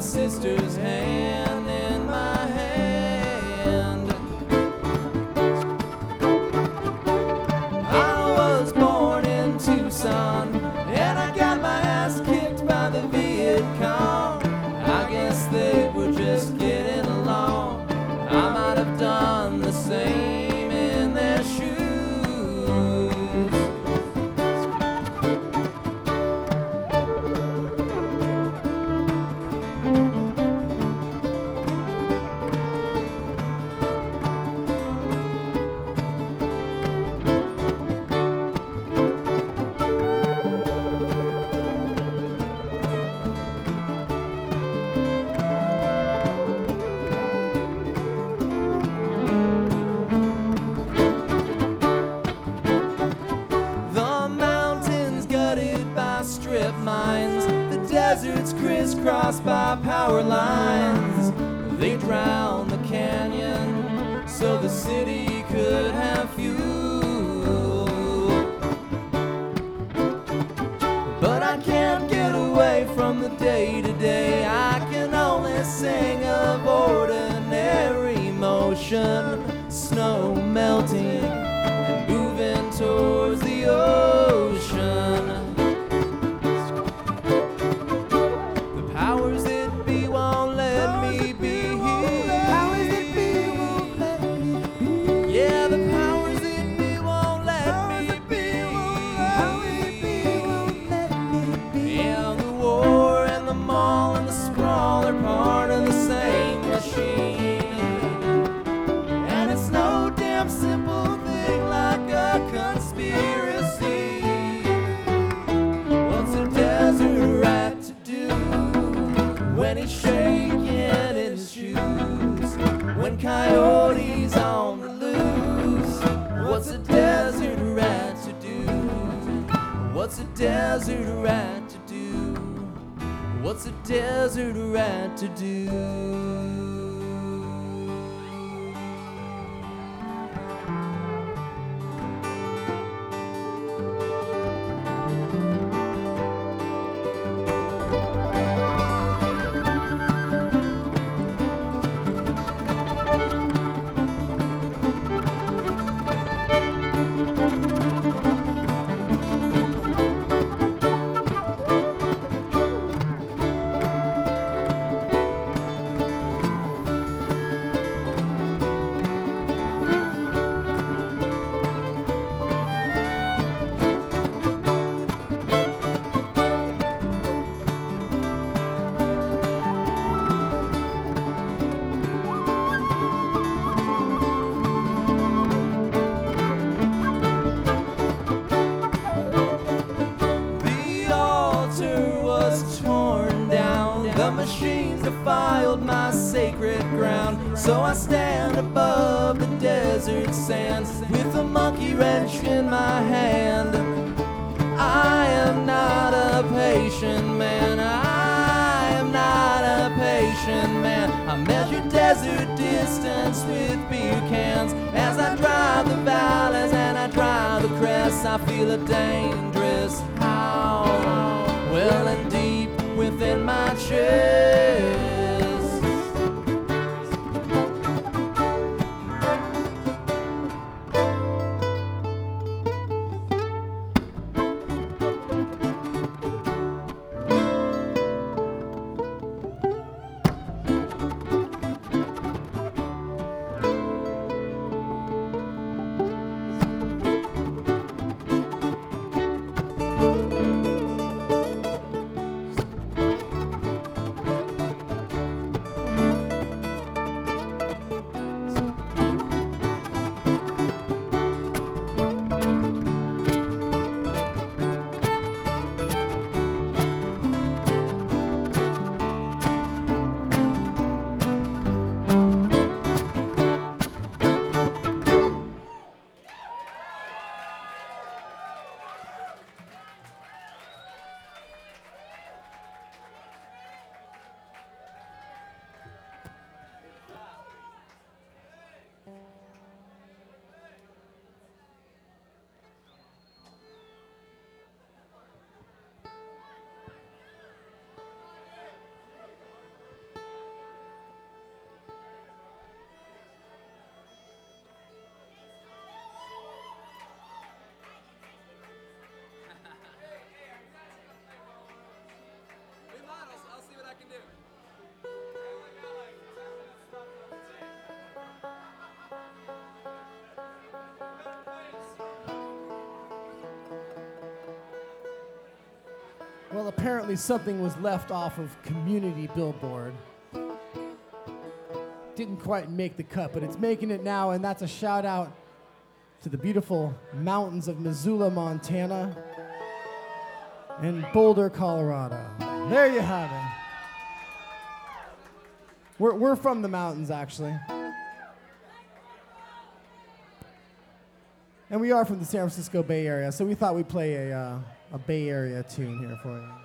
sister's hand in my hand. I was born in Tucson, and I got my ass kicked by the Viet Cong. I guess they were just getting along. I might have done the same in their shoes. Strip mines, the deserts crisscrossed by power lines. They drowned the canyon so the city could have fuel. But I can't get away from the day-to-day. I can only sing of ordinary motion, snow melting and moving towards the ocean. And it's no damn simple thing like a conspiracy. What's a desert rat to do when he's shaking in his shoes? When coyotes on the loose, what's a desert rat to do? What's a desert rat to do? What's a desert rat to do? The machines defiled my sacred ground, so I stand above the desert sands with a monkey wrench in my hand. I am not a patient man, I am not a patient man. I measure desert distance with beer cans. As I drive the valleys and I drive the crests, I feel a dangerous howl, well and deep within my chest. Well, apparently something was left off of Community Billboard. Didn't quite make the cut, but it's making it now, and that's a shout out to the beautiful mountains of Missoula, Montana, and Boulder, Colorado. There you have it. We're from the mountains, actually. And we are from the San Francisco Bay Area, so we thought we'd play a Bay Area tune here for you.